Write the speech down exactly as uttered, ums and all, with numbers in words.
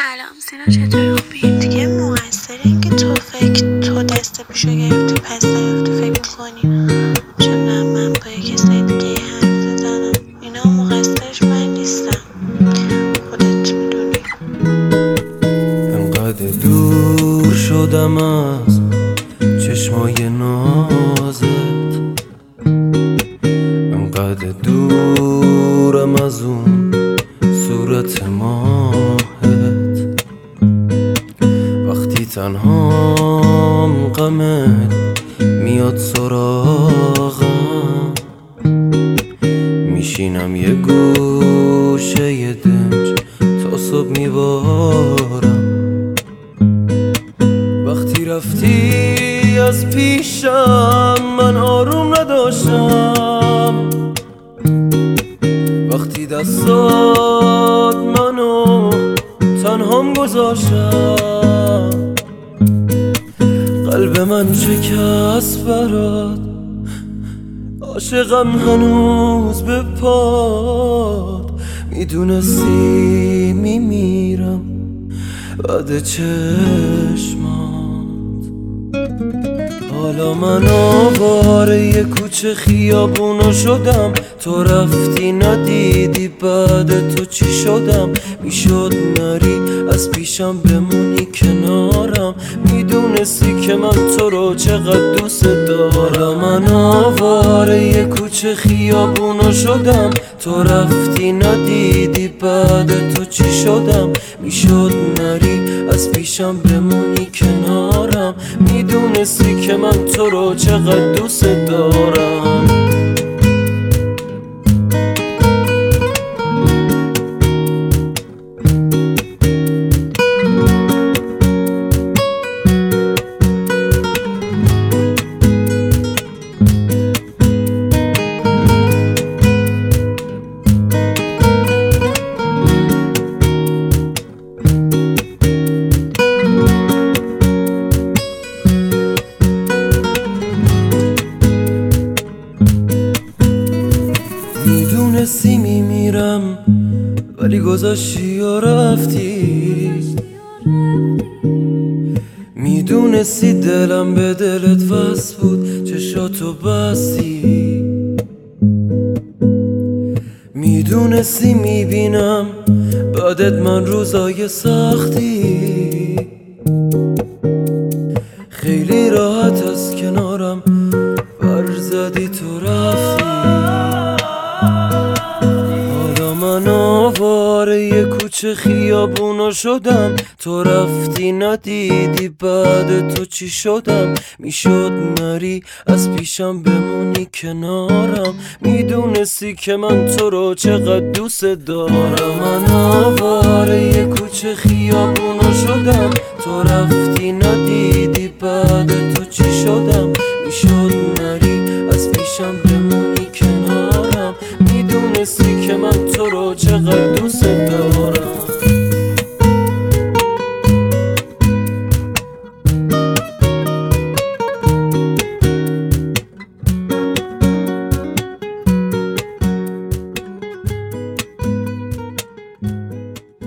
سلام سینا، چطوری؟ خوبی؟ دیگه مقصر این که تو فکر تو دست پیشو گرفتی پس نرفتی فکر میکنی چون نه من با یه کسای دیگه حرف زدنم. اینا مقصرش من نیستم، خودت میدونی. انقدر دور شدم از چشمای نازت، انقدر دورم از اون صورت ماهت. وقتی تنهام غمت میاد سراغم، میشینم یه گوشه یه دنج تا صبح میبارم. وقتی رفتی از پیشم من آروم نداشتم، وقتی دستات منو تنهام گذاشتم. قلب من شکست برات، عاشقم هنوز به پات. میدونستی میمیرم بعد چشمات. حالا من آواره یه کوچه خیابونا شدم، تو رفتی ندیدی بعد تو چی شدم. میشد نری از پیشم بمونی کنارم، میدونستی که من تو رو چقدر دوست دارم. من آواره یه کوچه خیابونا شدم، تو رفتی ندیدی بعد تو چی شدم. میشد نری از پیشم بمونی کنارم، میدونستی که من تو رو چقدر دوست دارم. میدونستی میمیرم ولی گذاشتی و رفتی، میدونستی دلم به دلت وصل بود چشاتو بستی، میدونستی میبینم بعدت من روزای سختی. خیلی راحت از کنارم برزدی تو رفتی. من آواره یه کوچه خیابونا شدم، تو رفتی ندیدی بعد تو چی شدم. میشد نری از پیشم بمونی کنارم، میدونستی که من تو رو چقدر دوست دارم. من آواره یه کوچه خیابونا شدم، تو رفتی ندیدی بعد تو چی شدم. میشد نری از پیشم